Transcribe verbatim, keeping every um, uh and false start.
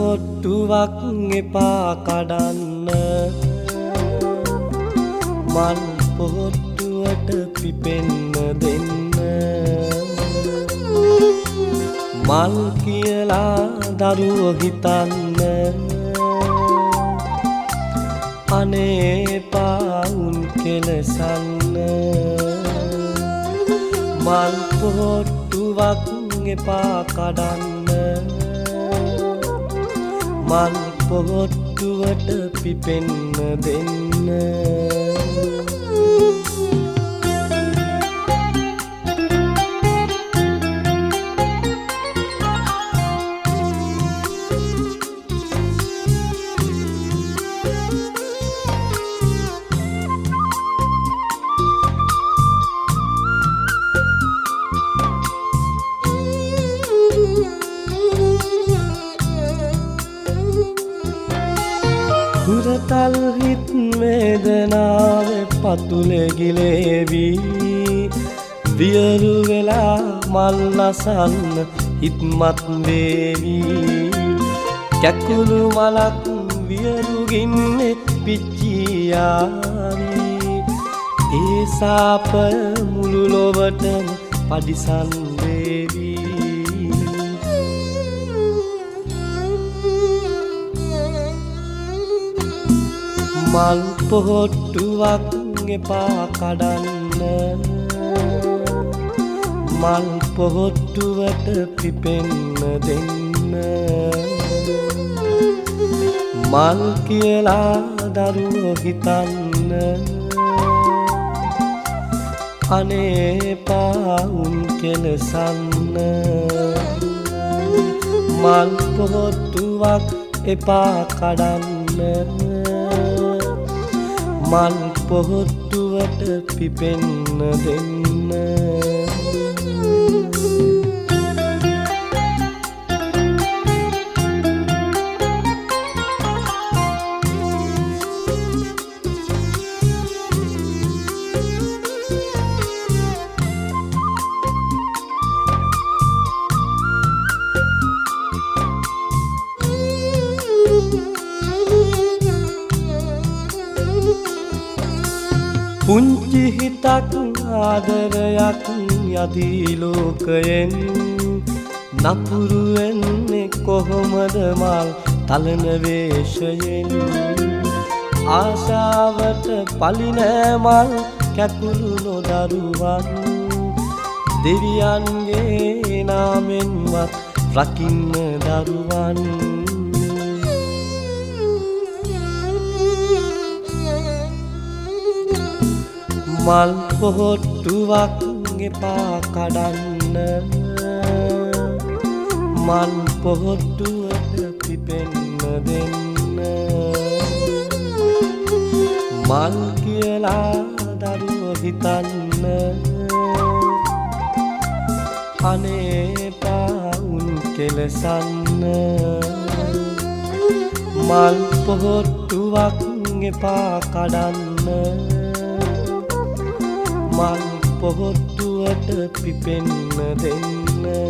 පොහොට්ටුවක් එපා කඩන්න මල් පොහොට්ටුවට පිපෙන්න දෙන්න මල් කියලා දරුවෝ හිතන්න අනේ පාවුන් කෙලසන්න මල් පොහොට්ටුවක් එපා කඩන්න මල් පොහොට්ටුවට පිපෙන්න දෙන්න හුරතල් හිත් වේදනාවේ පතුලේ ගිලේවි වියරු වෙලා මල් නසන්න හිත්මත් වේවි කැකුළු මලක් වියරු ගින්නේ පිච්චියාවි ඒ සාප මුළු ලොවටම පදිසන් වේවි මල් පොහොට්ටුවක් එපා කඩන්න මල් පොහොට්ටුවට පිපෙන්න දෙන්න මල් කියලා දරුවෝ හිතන්න අනේ පාවුන් කෙලසන්න මල් පොහොට්ටුවක් එපා කඩන්න මල් පොහොට්ටුවට පිපෙන්න දෙන්න පුංචි හිතක් ආදරයක් යදී ලෝකයෙන් නපුරු වෙන්නේ කොහොමද මල් තලන වේශයෙන් ආශාවට පලින මල් කැකුළු නොදරුවන් දෙවියන්ගේ නාමෙන්වත් රකින්න දරුවන් මල් පොහොට්ටුවක් එපා කඩන්න මල් පොහොට්ටුවට පිපෙන්න දෙන්න මල් කියලා දරුවෝ හිතන්න අනේ පාවුන් කෙලසන්න මල් පොහොට්ටුවක් එපා කඩන්න මල් පොහොට්ටුවට පිපෙන්න දෙන්න